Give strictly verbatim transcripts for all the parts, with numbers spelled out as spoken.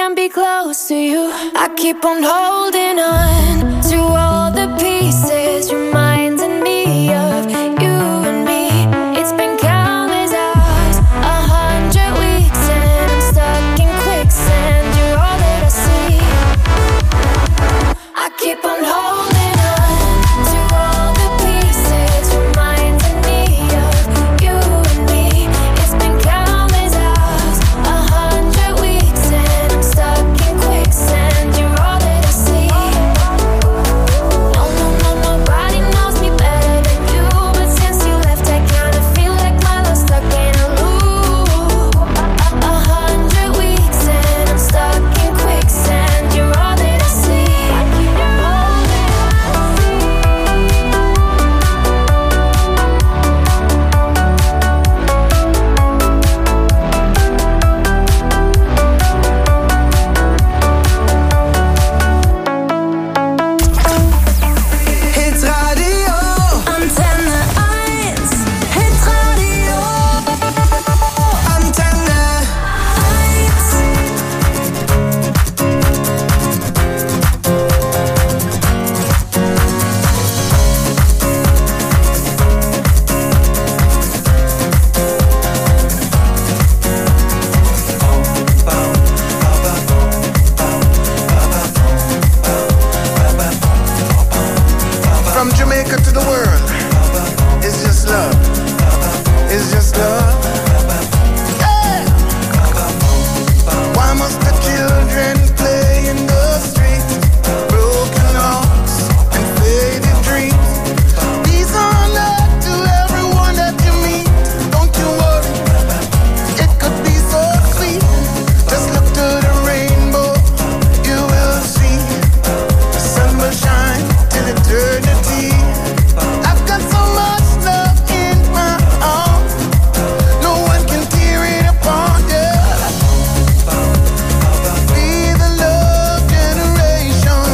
can't be close to you. I keep on holding on to all the pieces, reminding me of you and me. It's been countless hours, a hundred weeks, and I'm stuck in quicksand. You're all that I see. I keep on holding on to all the pieces, reminding me of you and me. It's been countless hours, a hundred weeks, and I'm stuck in quicksand. You're all that I see. No, no, no, nobody knows me better than you, but since you left, I kinda feel like my love's stuck in a loop. A hundred weeks, and I'm stuck in quicksand. You're all that I see. I keep on holding Hit Radio. Antenne eins, Hit Radio Antenne. eins. From Jamaica to the world, it's just love. It's just love. Yeah. Why must the children play in the streets? Broken hearts and faded dreams. Peace on earth to everyone that you meet. Don't you worry, it could be so sweet. Just look to the rainbow, you will see. The sun will shine till eternity. I've got so much love in my arms, no one can tear it apart, yeah. Be the love generation.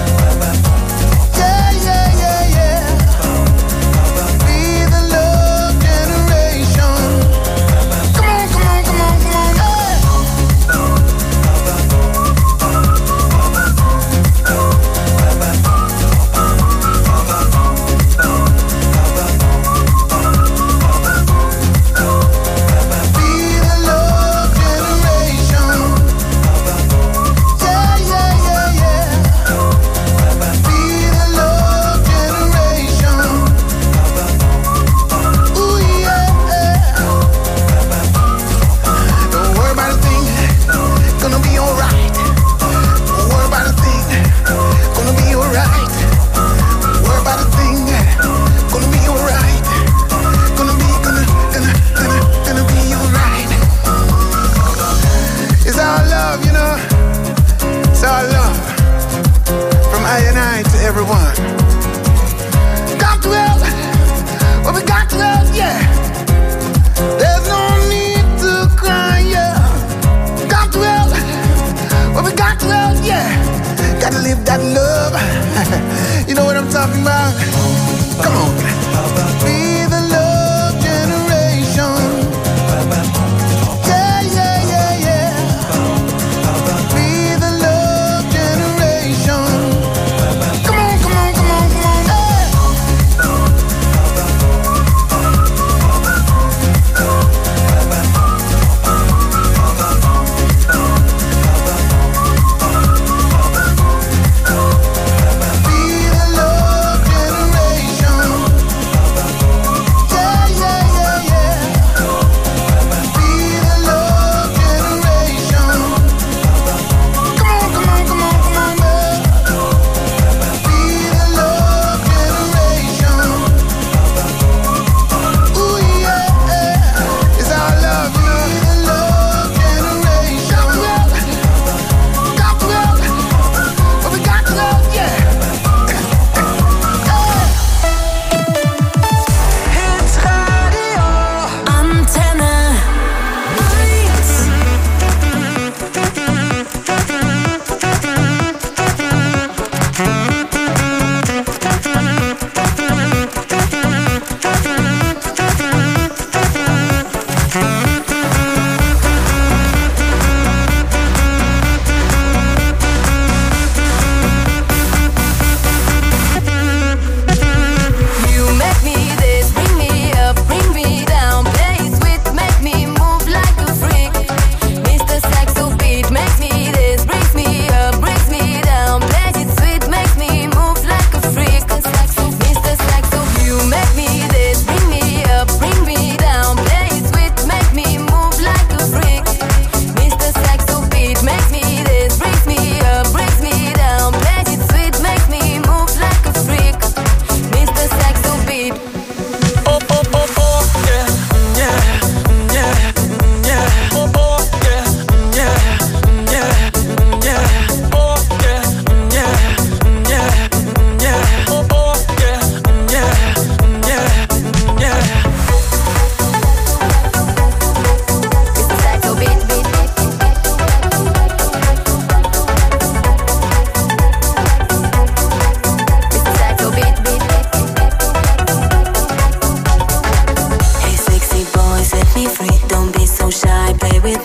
Yeah, yeah, yeah, yeah. Be the love generation. Come on, come on, come on, come on, yeah. Be the love generation. Yeah, yeah, yeah, yeah. Be the love generation. Ooh, yeah. Don't worry about a thing, gonna be alright. Don't worry about a thing, gonna be alright. Don't worry about a thing, gonna be alright. Gonna be, gonna, gonna, gonna, gonna be alright. It's our love, you know. It's our love. From I and I to everyone. Got to help. Well, we got to help, yeah. There's no need to cry, yeah. Got to help. Well, we got to help, yeah. Gotta live that love. You know what I'm talking about? Come on. Be the love generation. Yeah, yeah, yeah, yeah. Be the love generation. Come on, come on, come on, come on, yeah. Be the love generation.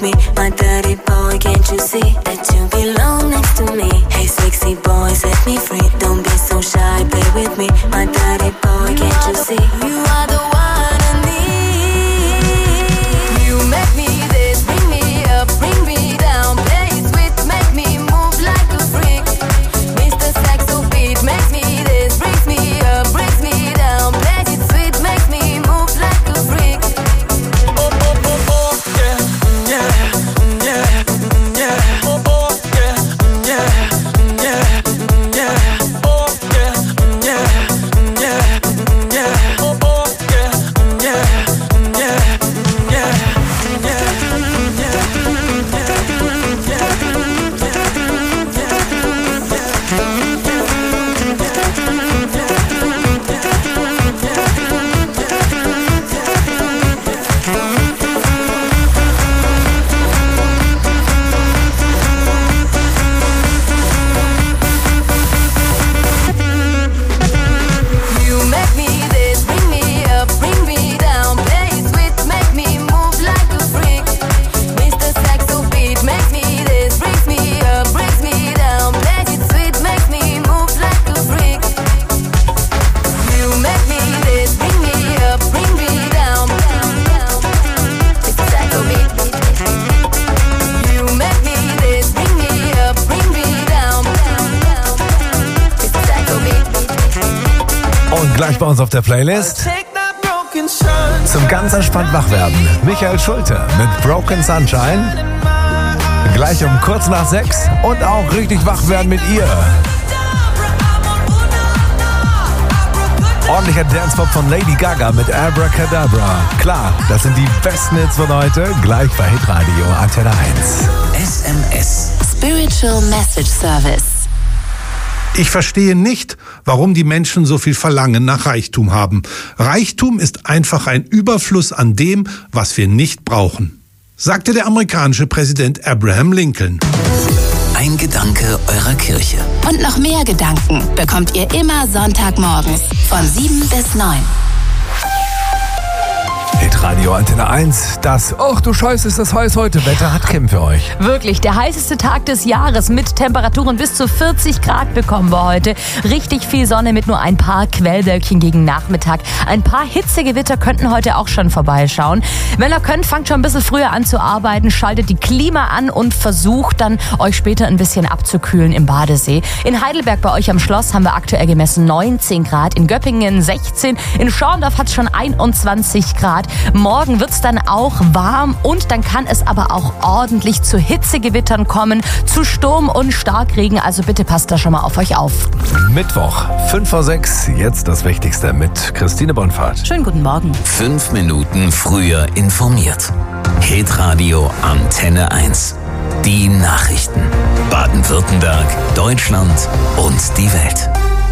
me, my dirty boy, can't you see that you belong next to me? Hey sexy boy, set me free, don't be so shy, play with me, my dirty boy, can't you see? You are the one I need. You make me this, bring me up, bring me down, play sweet, make me move like a freak. Mister Saxo beat makes me this, brings me up, brings me down, play it sweet, makes me move like a freak. Oh, oh, oh, oh, yeah, yeah, yeah, yeah. Oh, oh, yeah, yeah, yeah, yeah. Oh, yeah, yeah, yeah, yeah. Oh, oh, yeah, yeah, yeah, yeah, You make me this, bring me up, bring me down, play sweet, make me move like a freak. Mister Saxo beat makes me this, brings me up, brings me down, play it sweet, makes me move like a freak. You make me this, bring me up, bring me down, Mister Saxo beat. You make me this, bring me up, bring me down, Mister Saxo beat. Und gleich bei uns auf der Playlist zum ganz entspannt wachwerden. Michael Schulte mit Broken Sunshine. Gleich um kurz nach sechs und auch richtig wach werden mit ihr. Ordentlicher Dance-Pop von Lady Gaga mit Abracadabra. Klar, das sind die besten Hits von heute. Gleich bei Hitradio Antenne eins. S M S. Spiritual Message Service. Ich verstehe nicht, warum die Menschen so viel Verlangen nach Reichtum haben. Reichtum ist einfach ein Überfluss an dem, was wir nicht brauchen, sagte der amerikanische Präsident Abraham Lincoln. Ein Gedanke eurer Kirche. Und noch mehr Gedanken bekommt ihr immer Sonntagmorgens von sieben bis neun. Hitradio Antenne eins. Das, ach du Scheiße, ist das heiß heute. Wetter hat Kim für euch. Wirklich, der heißeste Tag des Jahres mit Temperaturen bis zu vierzig Grad bekommen wir heute. Richtig viel Sonne mit nur ein paar Quellwölkchen gegen Nachmittag. Ein paar Hitzegewitter könnten heute auch schon vorbeischauen. Wenn ihr könnt, fangt schon ein bisschen früher an zu arbeiten, schaltet die Klima an und versucht dann, euch später ein bisschen abzukühlen im Badesee. In Heidelberg bei euch am Schloss haben wir aktuell gemessen neunzehn Grad, in Göppingen sechzehn, in Schorndorf hat es schon einundzwanzig Grad. Morgen wird's dann auch warm und dann kann es aber auch ordentlich zu Hitzegewittern kommen, zu Sturm und Starkregen. Also bitte passt da schon mal auf euch auf. Mittwoch, fünf vor sechs. Jetzt das Wichtigste mit Christine Bonfahrt. Schönen guten Morgen. Fünf Minuten früher informiert. Hitradio Antenne eins. Die Nachrichten. Baden-Württemberg, Deutschland und die Welt.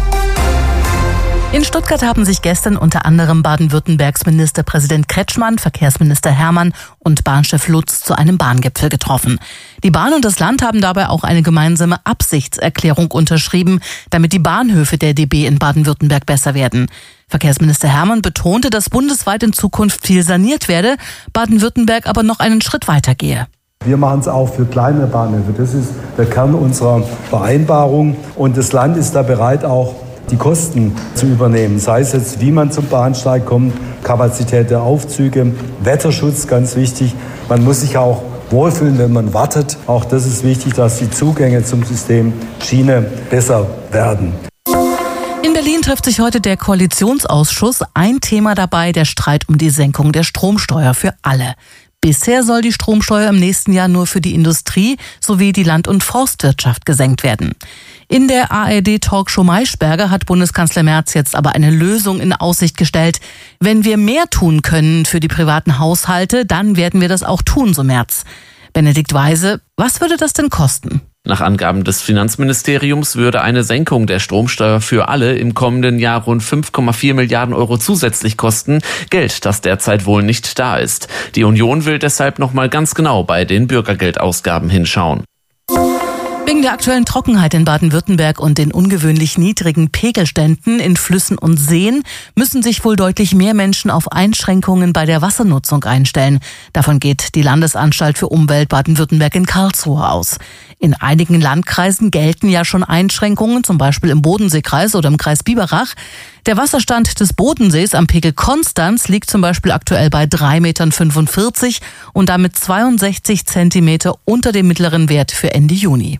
In Stuttgart haben sich gestern unter anderem Baden-Württembergs Ministerpräsident Kretschmann, Verkehrsminister Hermann und Bahnchef Lutz zu einem Bahngipfel getroffen. Die Bahn und das Land haben dabei auch eine gemeinsame Absichtserklärung unterschrieben, damit die Bahnhöfe der D B in Baden-Württemberg besser werden. Verkehrsminister Hermann betonte, dass bundesweit in Zukunft viel saniert werde, Baden-Württemberg aber noch einen Schritt weiter gehe. Wir machen es auch für kleine Bahnhöfe. Das ist der Kern unserer Vereinbarung. Und das Land ist da bereit, auch die Kosten zu übernehmen. Sei es jetzt, wie man zum Bahnsteig kommt, Kapazität der Aufzüge, Wetterschutz, ganz wichtig. Man muss sich auch wohlfühlen, wenn man wartet. Auch das ist wichtig, dass die Zugänge zum System Schiene besser werden. In Berlin trifft sich heute der Koalitionsausschuss. Ein Thema dabei, der Streit um die Senkung der Stromsteuer für alle. Bisher soll die Stromsteuer im nächsten Jahr nur für die Industrie sowie die Land- und Forstwirtschaft gesenkt werden. In der A R D-Talkshow Maischberger hat Bundeskanzler Merz jetzt aber eine Lösung in Aussicht gestellt. Wenn wir mehr tun können für die privaten Haushalte, dann werden wir das auch tun, so Merz. Benedikt Weise, was würde das denn kosten? Nach Angaben des Finanzministeriums würde eine Senkung der Stromsteuer für alle im kommenden Jahr rund fünf Komma vier Milliarden Euro zusätzlich kosten. Geld, das derzeit wohl nicht da ist. Die Union will deshalb noch mal ganz genau bei den Bürgergeldausgaben hinschauen. Wegen der aktuellen Trockenheit in Baden-Württemberg und den ungewöhnlich niedrigen Pegelständen in Flüssen und Seen müssen sich wohl deutlich mehr Menschen auf Einschränkungen bei der Wassernutzung einstellen. Davon geht die Landesanstalt für Umwelt Baden-Württemberg in Karlsruhe aus. In einigen Landkreisen gelten ja schon Einschränkungen, zum Beispiel im Bodenseekreis oder im Kreis Biberach. Der Wasserstand des Bodensees am Pegel Konstanz liegt zum Beispiel aktuell bei drei Komma fünfundvierzig Meter und damit zweiundsechzig Zentimeter unter dem mittleren Wert für Ende Juni.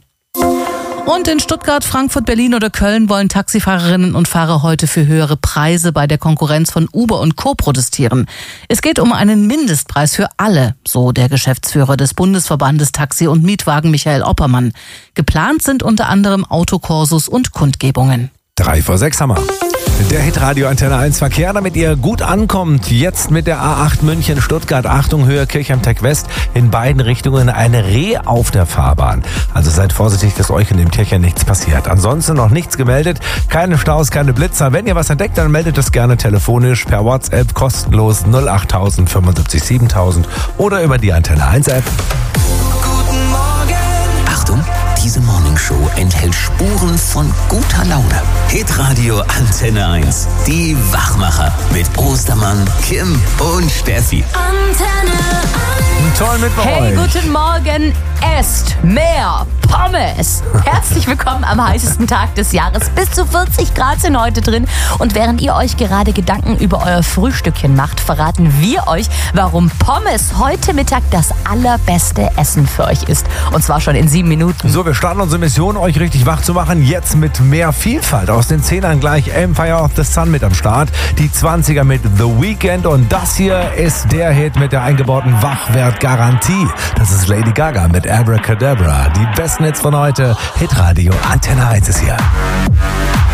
Und in Stuttgart, Frankfurt, Berlin oder Köln wollen Taxifahrerinnen und Fahrer heute für höhere Preise bei der Konkurrenz von Uber und Co. protestieren. Es geht um einen Mindestpreis für alle, so der Geschäftsführer des Bundesverbandes Taxi und Mietwagen Michael Oppermann. Geplant sind unter anderem Autokorsos und Kundgebungen. Drei vor sechs haben wir. Der Hitradio Antenne eins Verkehr, damit ihr gut ankommt. Jetzt mit der A acht München-Stuttgart. Achtung, Höhe Kirchheim-Tech West. In beiden Richtungen eine Reh auf der Fahrbahn. Also seid vorsichtig, dass euch in dem Tierchen nichts passiert. Ansonsten noch nichts gemeldet. Keine Staus, keine Blitzer. Wenn ihr was entdeckt, dann meldet es gerne telefonisch per WhatsApp kostenlos null acht tausend fünfundsiebzig siebentausend oder über die Antenne eins App. Guten Morgen! Achtung! Diese Morningshow enthält Spuren von guter Laune. Hitradio Antenne eins. Die Wachmacher mit Ostermann, Kim und Steffi. Antenne eins. Toll mit bei Hey, euch. guten Morgen. Esst mehr Pommes. Herzlich willkommen am heißesten Tag des Jahres. Bis zu vierzig Grad sind heute drin. Und während ihr euch gerade Gedanken über euer Frühstückchen macht, verraten wir euch, warum Pommes heute Mittag das allerbeste Essen für euch ist. Und zwar schon in sieben Minuten. So, wir starten unsere Mission, euch richtig wach zu machen. Jetzt mit mehr Vielfalt. Aus den Zehnern gleich Empire of the Sun mit am Start. Die zwanziger mit The Weeknd. Und das hier ist der Hit mit der eingebauten Wachwertgarantie. Das ist Lady Gaga mit Abracadabra. Die besten Hits von heute. Hitradio Antenne eins ist hier.